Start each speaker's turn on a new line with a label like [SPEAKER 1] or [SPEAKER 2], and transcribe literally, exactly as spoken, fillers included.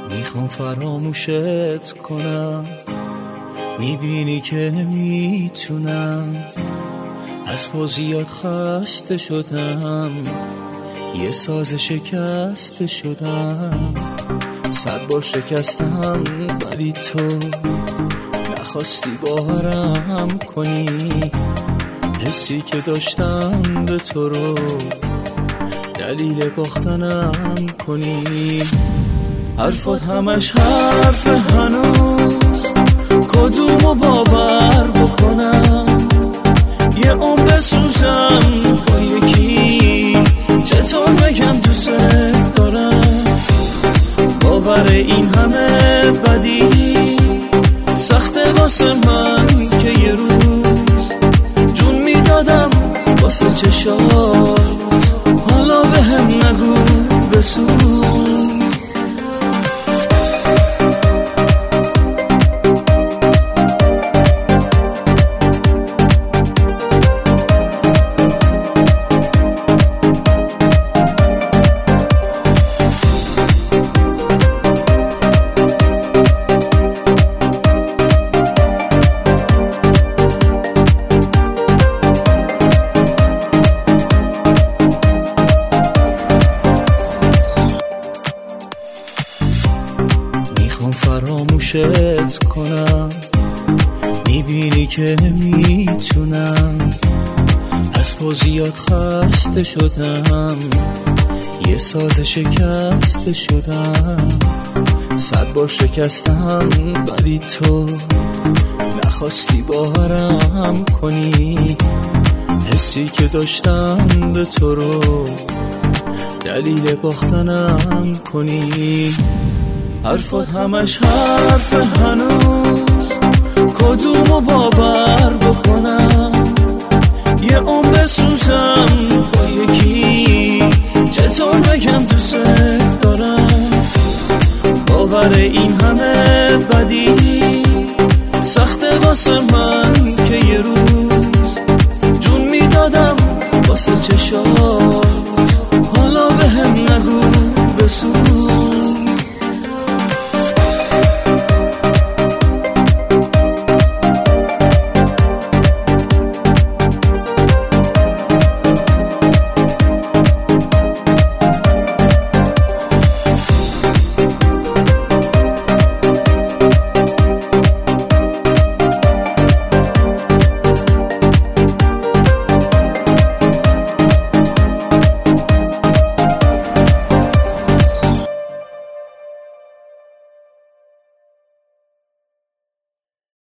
[SPEAKER 1] میخوام فراموشت کنم، میبینی که نمیتونم. از پا زیاد خسته شدم، یه ساز شکسته شدم. صد بار شکستم ولی تو نخواستی باورم کنی. حسی که داشتم به تو رو دلیل باختنم کنی. حرفات همش حرف، هنوز کدومو باور بکنم؟ یه عمر بسوزم با یکی، چطور بگم دوست دارم؟ باور این همه بدی سخته واسه من که یه روز جون میدادم واسه چشات. حالا به هم نگو بسوز. میخوام فراموشت کنم، میبینی که نمیتونم. از پا زیاد خسته شدم، یه ساز شکسته شدم. صد بار شکستم ولی تو نخواستی باورم کنی. حسی که داشتم به تو رو دلیل باختنم کنی. حرفات همش حرف، هنوز کدومو باور بکنم؟ یه عمر بسوزم با یکی، چطور بگم دوست دارم؟ باور این همه بدی سخته واسه من که یه روز جون میدادم واسه چشات.